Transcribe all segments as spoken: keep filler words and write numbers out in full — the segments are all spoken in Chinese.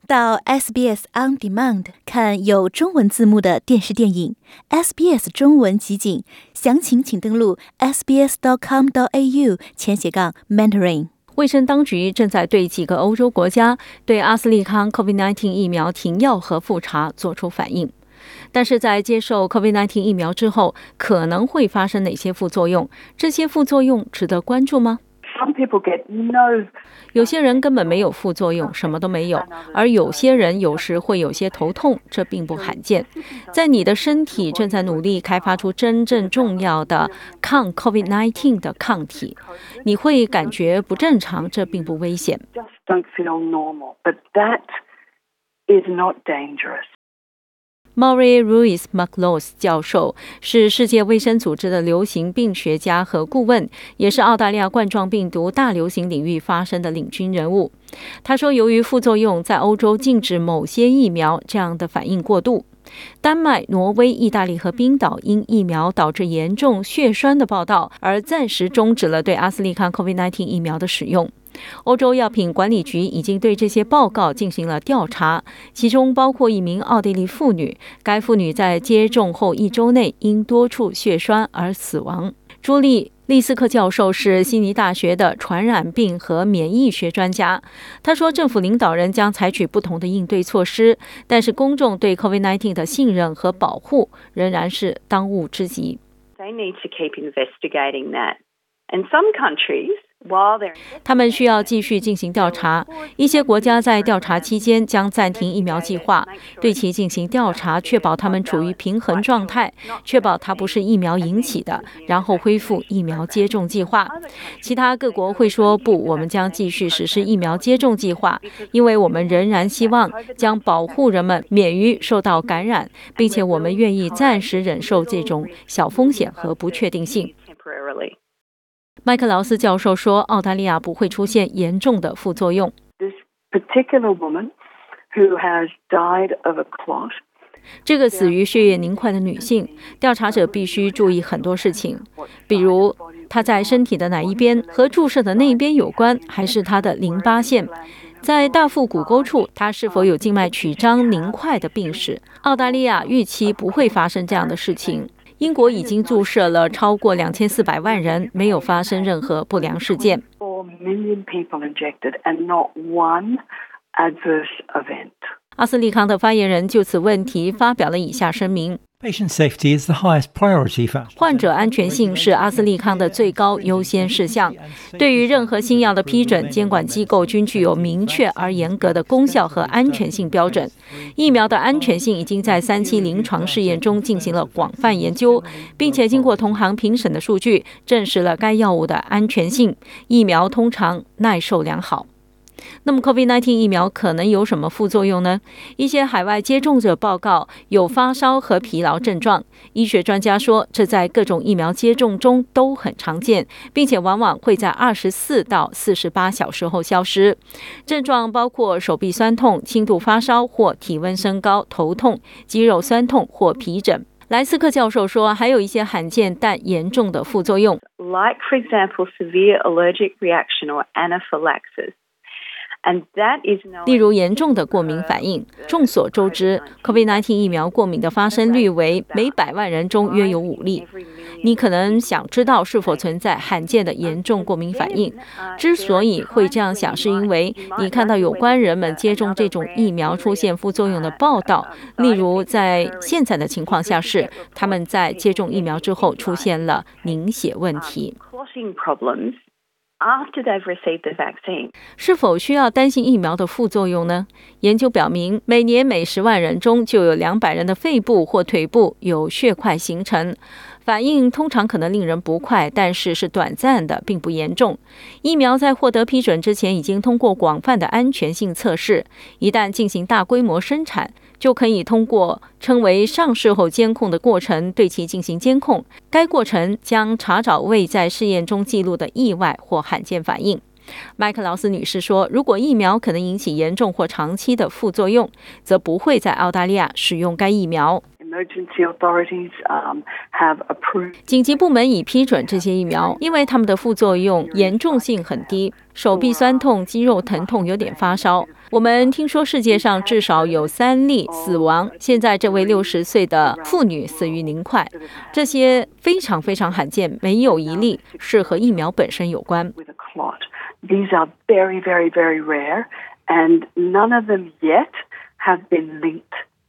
到 S B S On Demand 看有中文字幕的电视电影 S B S 中文集锦，详情请登录 s b s dot com dot a u 前斜杠 mentoring。卫生当局正在对几个欧洲国家对阿斯利康 COVID 十九 疫苗停药和复查做出反应，但是在接受 COVID 十九 疫苗之后，可能会发生哪些副作用？这些副作用值得关注吗？有些人根本没有副作用，什么都没有，而有些人有时会有些头痛，这并不罕见。在你的身体正在努力开发出真正重要的抗 COVID 十九 的抗体，你会感觉不正常，这并不危险。Maury Ruiz Maclos 教授是世界卫生组织的流行病学家和顾问，也是澳大利亚冠状病毒大流行领域发生的领军人物。他说，由于副作用，在欧洲禁止某些疫苗这样的反应过度。丹麦、挪威、意大利和冰岛因疫苗导致严重血栓的报道而暂时终止了对阿斯利康 COVID 十九 疫苗的使用。欧洲药品管理局已经对这些报告进行了调查，其中包括一名奥地利妇女，该妇女在接种后一周内因多处血栓而死亡。朱莉·利斯克教授是悉尼大学的传染病和免疫学专家，他说，政府领导人将采取不同的应对措施，但是公众对 COVID 十九 的信任和保护仍然是当务之急。 They need to keep investigating that. And some countries, 他们需要继续进行调查，一些国家在调查期间将暂停疫苗计划，对其进行调查，确保他们处于平衡状态，确保它不是疫苗引起的，然后恢复疫苗接种计划。其他各国会说不，我们将继续实施疫苗接种计划，因为我们仍然希望将保护人们免于受到感染，并且我们愿意暂时忍受这种小风险和不确定性。麦克劳斯教授说，澳大利亚不会出现严重的副作用。这个死于血液凝块的女性，调查者必须注意很多事情，比如她在身体的哪一边，和注射的那一边有关，还是她的淋巴腺。在大腹股沟处，它是否有静脉曲张凝块的病史？澳大利亚预期不会发生这样的事情。英国已经注射了超过两千四百万人，没有发生任何不良事件。阿斯利康的发言人就此问题发表了以下声明。 Patient safety is the highest priority for 患者安全性是阿斯利康的最高优先事项。对于任何新药的批准，监管机构均具有明确而严格的功效和安全性标准。疫苗的安全性已经在三期临床试验中进行了广泛研究，并且经过同行评审的数据，证实了该药物的安全性。疫苗通常耐受良好。那么 COVID 十九 疫苗可能有什么副作用呢？一些海外接种者报告有发烧和疲劳症状。医学专家说，这在各种疫苗接种中都很常见，并且往往会在二十四到四十八小时后消失。症状包括手臂酸痛、轻度发烧或体温升高、头痛、肌肉酸痛或皮疹。莱斯克教授说，还有一些罕见但严重的副作用 like for example severe allergic reaction or anaphylaxis.And that is 例如严重的过敏反应。众所周知 COVID 十九 疫苗过敏的发生率为每百万人中约有五例。你可能想知道是否存在罕见的严重过敏反应。之所以会这样想，是因为你看到有关人们接种这种疫苗出现副作用的报道，例如在现在的情况下是他们在接种疫苗之后出现了凝血问题。 After they've received the vaccine. 是否需要担心疫苗的副作用呢？研究表明，每年每十万人中就有两百人的肺部或腿部有血块形成，反应通常可能令人不快，但是是短暂的，并不严重。疫苗在获得批准之前已经通过广泛的安全性测试，一旦进行大规模生产，就可以通过称为上市后监控的过程对其进行监控。该过程将查找未在试验中记录的意外或罕见反应。麦克劳斯女士说，如果疫苗可能引起严重或长期的副作用，则不会在澳大利亚使用该疫苗。 In Emergency authorities um, have approved. 紧急部门已批准这些疫苗，因为它们的副作用严重性很低，手臂酸痛、肌肉疼痛、有点发烧。我们听说世界上至少有三例死亡，现在这位六十岁的妇女死于凝块，这些非常非常罕见，没有一例是和疫苗本身有关。 These are very, very, very rare, and none of them yet have been linked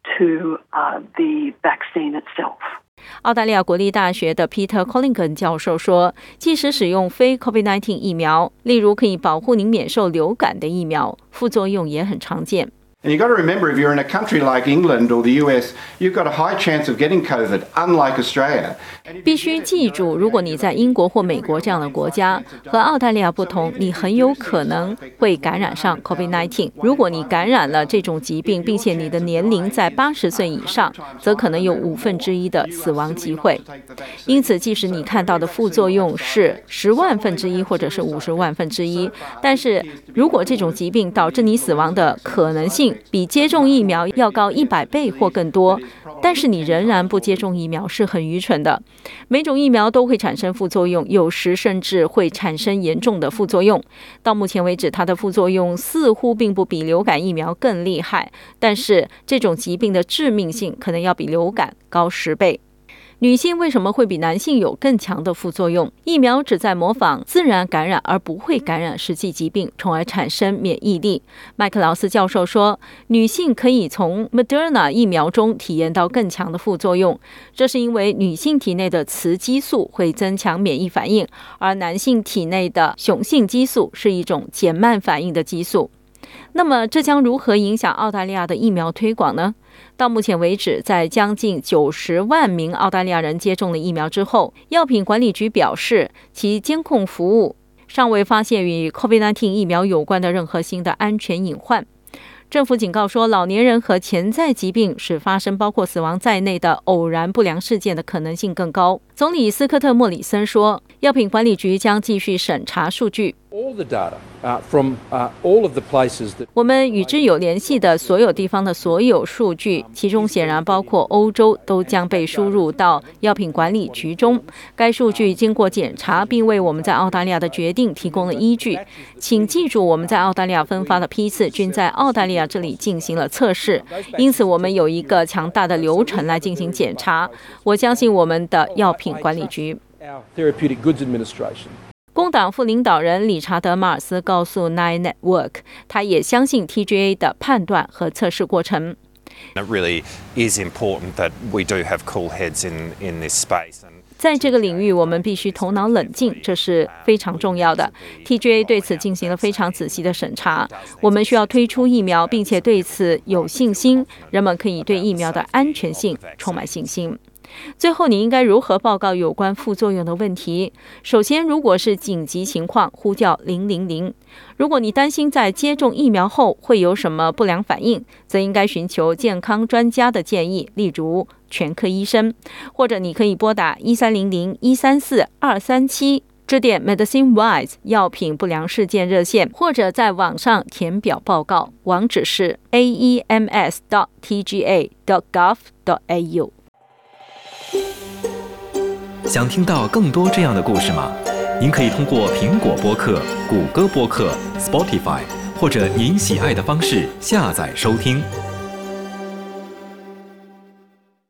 to uh, the vaccine itself. 澳大利亚国立大学的 Peter Collingham 教授说，即使使用非 COVID 十九 疫苗，例如可以保护您免受流感的疫苗，副作用也很常见。 And you've got to remember, if you're in a country like England or the U S, you've got a high chance of getting COVID, unlike Australia. 必须记住，如果你在英国或美国这样的国家，和澳大利亚不同，你很有可能会感染上 COVID 十九。如果你感染了这种疾病，并且你的年龄在八十岁以上，则可能有五分之一的死亡机会。因此，即使你看到的副作用是十万分之一或者是五十万分之一，但是如果这种疾病导致你死亡的可能性比接种疫苗要高一百倍或更多，但是你仍然不接种疫苗是很愚蠢的。每种疫苗都会产生副作用，有时甚至会产生严重的副作用。到目前为止，它的副作用似乎并不比流感疫苗更厉害，但是这种疾病的致命性可能要比流感高十倍。女性为什么会比男性有更强的副作用？疫苗旨在模仿自然感染而不会感染实际疾病，从而产生免疫力。麦克劳斯教授说，女性可以从 Moderna 疫苗中体验到更强的副作用，这是因为女性体内的雌激素会增强免疫反应，而男性体内的雄性激素是一种减慢反应的激素。那么这将如何影响澳大利亚的疫苗推广呢？到目前为止，在将近九十万名澳大利亚人接种了疫苗之后，药品管理局表示，其监控服务尚未发现与 COVID 十九 疫苗有关的任何新的安全隐患。政府警告说，老年人和潜在疾病使发生包括死亡在内的偶然不良事件的可能性更高。总理斯科特·莫里森说，药品管理局将继续审查数据。我们与之有联系的所有地方的所有数据，其中显然包括欧洲，都将被输入到药品管理局中。该数据经过检查，并为我们在澳大利亚的决定提供了依据。请记住，我们在澳大利亚分发的批次均在澳大利亚这里进行了测试，因此我们有一个强大的流程来进行检查。我相信我们的药品管理局。工党副领导人理查德·马尔斯告诉 Nine Network， 他也相信 T G A 的判断和测试过程。 It really is important that we do have cool heads in in this space. 在这个领域，我们必须头脑冷静，这是非常重要的。T G A 对此进行了非常仔细的审查。我们需要推出疫苗，并且对此有信心，人们可以对疫苗的安全性充满信心。最后，你应该如何报告有关副作用的问题？首先，如果是紧急情况，呼叫零零零。如果你担心在接种疫苗后会有什么不良反应，则应该寻求健康专家的建议，例如全科医生，或者你可以拨打一三零零一三四二三七。致电 MedicineWise 药品不良事件热线，或者在网上填表报告，网址是 a e m s dot t g a dot gov dot a u。 想听到更多这样的故事吗？您可以通过苹果播客、谷歌播客、Spotify 或者您喜爱的方式下载收听。